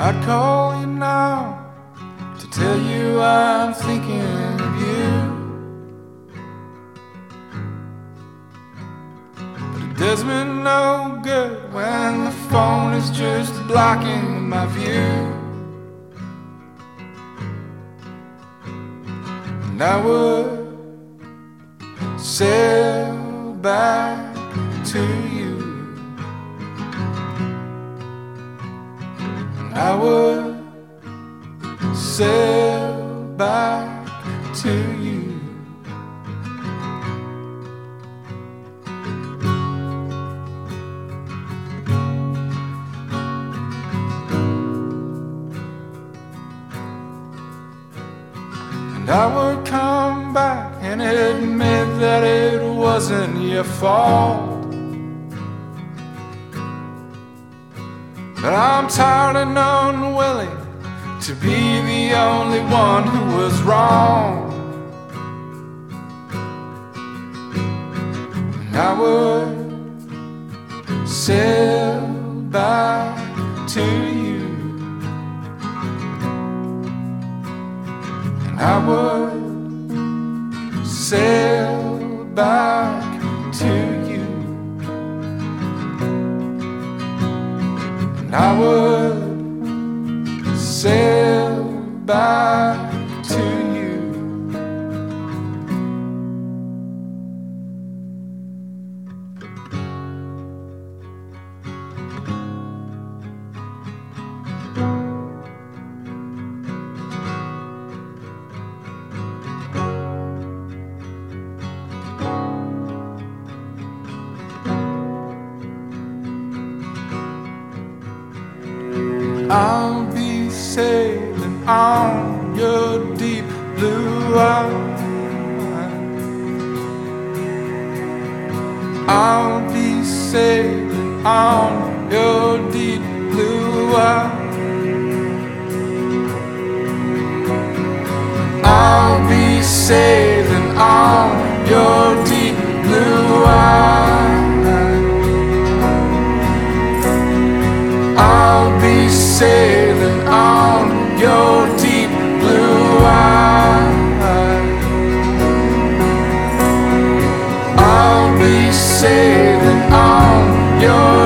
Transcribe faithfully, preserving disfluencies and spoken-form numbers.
I'd call you now to tell you I'm thinking of you, but it does me no good when the phone is just blocking my view. And I would sail back to you, and I would sail back to you. And I would come back and admit that it wasn't your fault, but I'm tired and unwilling to be the only one who was wrong. And I would sail back to you, and I would sail back to you, and I would sail back to you. I'll be sailing on your deep blue eye. I'll be sailing on your deep blue eye. I'll be sailing on your deep blue eye. I'll be sailing on your deep blue eye. I'll be sailing on your